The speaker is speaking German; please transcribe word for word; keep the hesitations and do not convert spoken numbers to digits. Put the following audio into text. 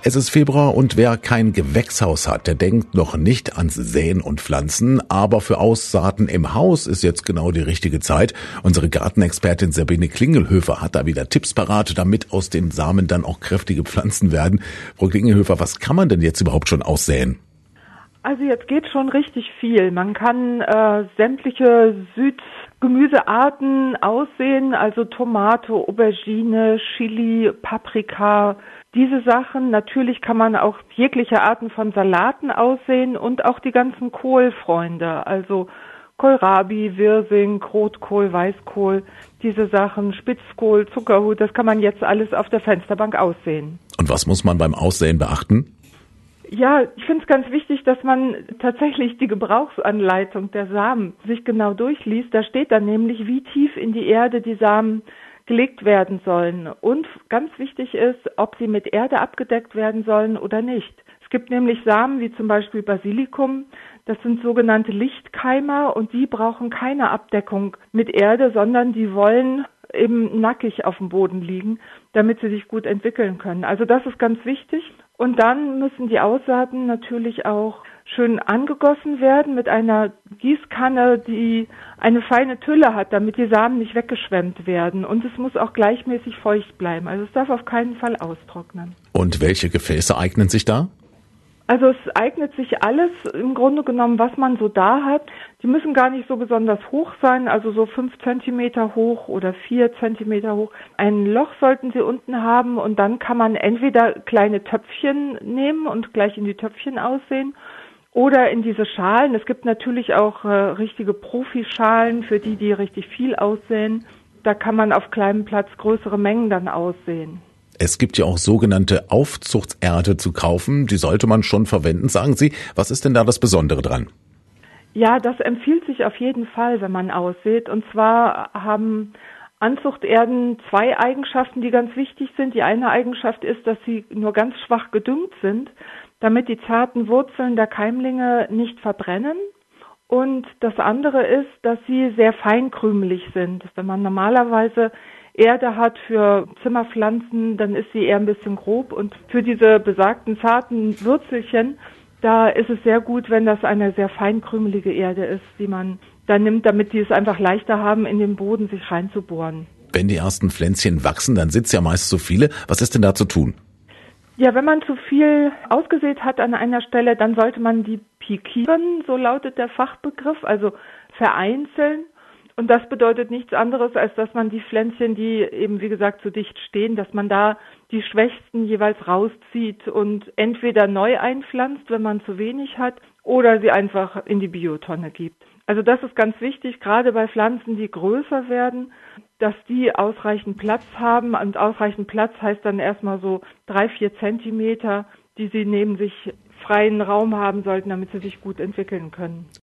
Es ist Februar und wer kein Gewächshaus hat, der denkt noch nicht ans Säen und Pflanzen. Aber für Aussaaten im Haus ist jetzt genau die richtige Zeit. Unsere Gartenexpertin Sabine Klingelhöfer hat da wieder Tipps parat, damit aus den Samen dann auch kräftige Pflanzen werden. Frau Klingelhöfer, was kann man denn jetzt überhaupt schon aussäen? Also jetzt geht schon richtig viel. Man kann äh, sämtliche Südgemüsearten aussehen, also Tomate, Aubergine, Chili, Paprika, diese Sachen. Natürlich kann man auch jegliche Arten von Salaten aussehen und auch die ganzen Kohlfreunde, also Kohlrabi, Wirsing, Rotkohl, Weißkohl, diese Sachen, Spitzkohl, Zuckerhut, das kann man jetzt alles auf der Fensterbank aussehen. Und was muss man beim Aussäen beachten? Ja, ich finde es ganz wichtig, dass man tatsächlich die Gebrauchsanleitung der Samen sich genau durchliest. Da steht dann nämlich, wie tief in die Erde die Samen gelegt werden sollen. Und ganz wichtig ist, ob sie mit Erde abgedeckt werden sollen oder nicht. Es gibt nämlich Samen wie zum Beispiel Basilikum. Das sind sogenannte Lichtkeimer und die brauchen keine Abdeckung mit Erde, sondern die wollen eben nackig auf dem Boden liegen, damit sie sich gut entwickeln können. Also das ist ganz wichtig. Und dann müssen die Aussaaten natürlich auch schön angegossen werden mit einer Gießkanne, die eine feine Tülle hat, damit die Samen nicht weggeschwemmt werden. Und es muss auch gleichmäßig feucht bleiben. Also es darf auf keinen Fall austrocknen. Und welche Gefäße eignen sich da? Also es eignet sich alles im Grunde genommen, was man so da hat. Die müssen gar nicht so besonders hoch sein, also so fünf Zentimeter hoch oder vier Zentimeter hoch. Ein Loch sollten sie unten haben und dann kann man entweder kleine Töpfchen nehmen und gleich in die Töpfchen aussehen oder in diese Schalen. Es gibt natürlich auch äh, richtige Profischalen für die, die richtig viel aussehen. Da kann man auf kleinem Platz größere Mengen dann aussehen. Es gibt ja auch sogenannte Aufzuchtserde zu kaufen. Die sollte man schon verwenden, sagen Sie. Was ist denn da das Besondere dran? Ja, das empfiehlt sich auf jeden Fall, wenn man aussät. Und zwar haben Anzuchterden zwei Eigenschaften, die ganz wichtig sind. Die eine Eigenschaft ist, dass sie nur ganz schwach gedüngt sind, damit die zarten Wurzeln der Keimlinge nicht verbrennen. Und das andere ist, dass sie sehr feinkrümelig sind. Wenn man normalerweise Erde hat für Zimmerpflanzen, dann ist sie eher ein bisschen grob. Und für diese besagten zarten Wurzelchen, da ist es sehr gut, wenn das eine sehr feinkrümelige Erde ist, die man dann nimmt, damit die es einfach leichter haben, in den Boden sich reinzubohren. Wenn die ersten Pflänzchen wachsen, dann sind es ja meist so viele. Was ist denn da zu tun? Ja, wenn man zu viel ausgesät hat an einer Stelle, dann sollte man die pikieren, so lautet der Fachbegriff, also vereinzeln. Und das bedeutet nichts anderes, als dass man die Pflänzchen, die eben wie gesagt zu dicht stehen, dass man da die Schwächsten jeweils rauszieht und entweder neu einpflanzt, wenn man zu wenig hat, oder sie einfach in die Biotonne gibt. Also das ist ganz wichtig, gerade bei Pflanzen, die größer werden, dass die ausreichend Platz haben. Und ausreichend Platz heißt dann erstmal so drei, vier Zentimeter, die sie neben sich freien Raum haben sollten, damit sie sich gut entwickeln können.